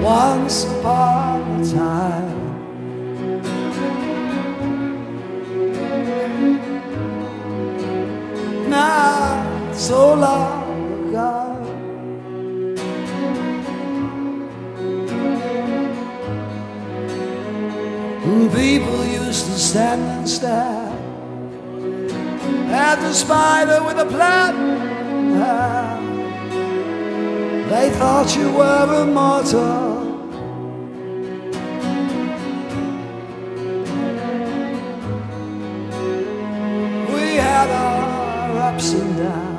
once upon a time. Not so long ago, people used to stand and stare at the spider with a plan. They thought you were immortal. We had our ups and downs.